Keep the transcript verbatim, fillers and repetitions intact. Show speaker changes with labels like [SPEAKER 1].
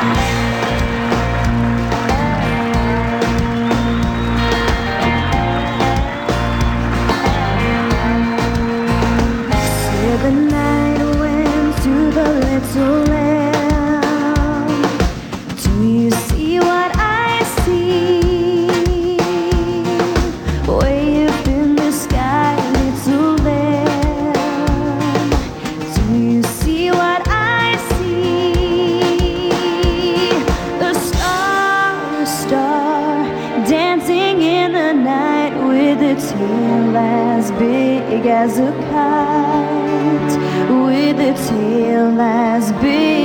[SPEAKER 1] The night went to the little lamb. Do you see what I see? Way up in the sky, little lamb. Do you see what I see? A star, a star, dancing in the night with a tail as big as a kite. With a tail as big